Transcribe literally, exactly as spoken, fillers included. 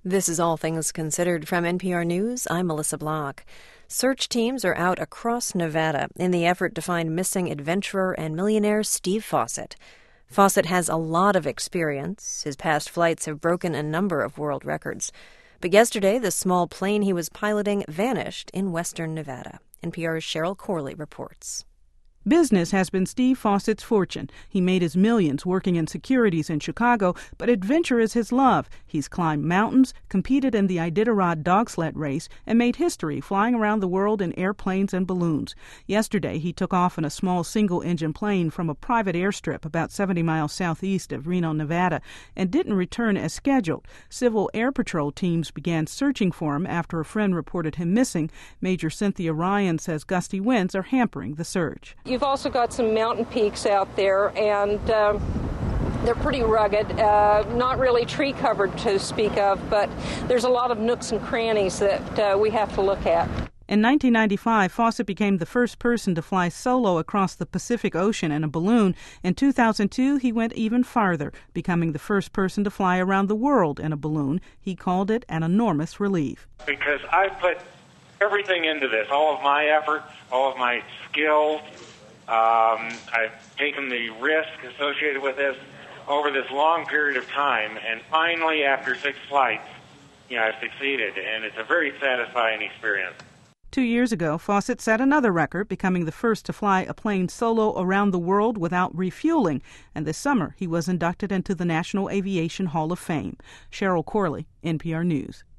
This is All Things Considered from N P R News. I'm Melissa Block. Search teams are out across Nevada in the effort to find missing adventurer and millionaire Steve Fossett. Fossett has a lot of experience. His past flights have broken a number of world records. But yesterday, the small plane he was piloting vanished in western Nevada. N P R's Cheryl Corley reports. Business has been Steve Fossett's fortune. He made his millions working in securities in Chicago, but adventure is his love. He's climbed mountains, competed in the Iditarod dog sled race, and made history flying around the world in airplanes and balloons. Yesterday, he took off in a small single-engine plane from a private airstrip about seventy miles southeast of Reno, Nevada, and didn't return as scheduled. Civil Air Patrol teams began searching for him after a friend reported him missing. Major Cynthia Ryan says gusty winds are hampering the search. You've also got some mountain peaks out there, and um, they're pretty rugged, uh, not really tree covered to speak of, but there's a lot of nooks and crannies that uh, we have to look at. In nineteen ninety-five, Fossett became the first person to fly solo across the Pacific Ocean in a balloon. In two thousand two, he went even farther, becoming the first person to fly around the world in a balloon. He called it an enormous relief. Because I put everything into this, all of my efforts, all of my skills. Um, I've taken the risk associated with this over this long period of time, and finally, after six flights, you know, I've succeeded, and it's a very satisfying experience. Two years ago, Fossett set another record, becoming the first to fly a plane solo around the world without refueling, and this summer he was inducted into the National Aviation Hall of Fame. Cheryl Corley, N P R News.